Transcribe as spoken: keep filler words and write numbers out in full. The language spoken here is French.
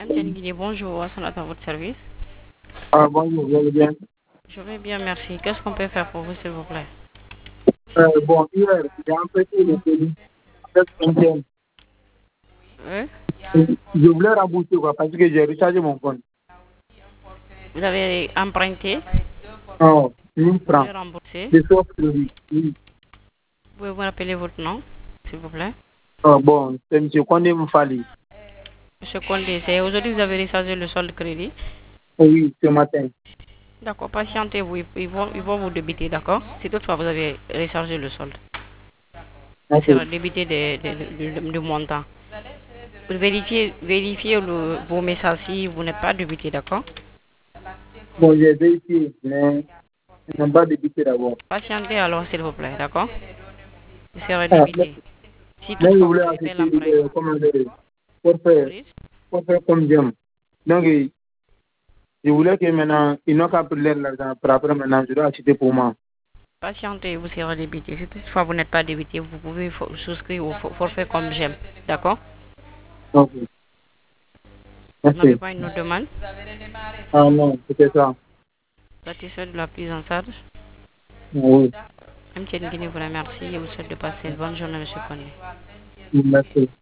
Amtienne Guinée, bonjour, Hassan à votre service. Ah, bonjour, vous allez bien? Je vais bien, merci. Qu'est-ce qu'on peut faire pour vous, s'il vous plaît? Euh, bon, hier, j'ai empêché le crédit avec M T N. Oui. Je voulais rembourser quoi, parce que j'ai rechargé mon compte. Vous avez emprunté, Oh, mille vous francs. voulez rembourser. De soft crédit. Oui. Pouvez-vous rappeler votre nom, s'il vous plaît? Ah, bon, c'est M. Kondé Mfali. Monsieur Condé, c'est aujourd'hui que vous avez rechargé le solde de crédit. Oui, ce matin. D'accord, patientez-vous, ils ils vont, ils vont vous débiter, d'accord? Si toutefois vous avez rechargé le solde, il Ok. sera débité de, de, de- de montant. Vous vérifiez, vérifiez le- vos messages si vous n'êtes pas débité, d'accord? Bon, j'ai vérifié, mais ils n'ont pas débité d'abord. Patientez alors, s'il vous plaît, d'accord? Il sera Ah, mais, débité. Si mais je toutefois voulais vous avez fait acheter, l'emprunt. euh, comment dire, pour faire, Vous dites? pour faire comme j'aime. Donc, euh, je voulais que maintenant, ils n'ont qu'à prendre l'argent. Pour après, maintenant, je dois acheter pour moi. Patientez, vous serez débité. Si toutefois vous n'êtes pas débité, vous pouvez fo- souscrire au for- forfait comme j'aime. D'accord? Ok, Vous n'avez merci. pas une autre demande? Ah non, c'était ça. Satisfait de la prise en charge? Oui, M T N Guinée vous remercie et vous souhaite de passer une bonne journée, M. Koné. merci.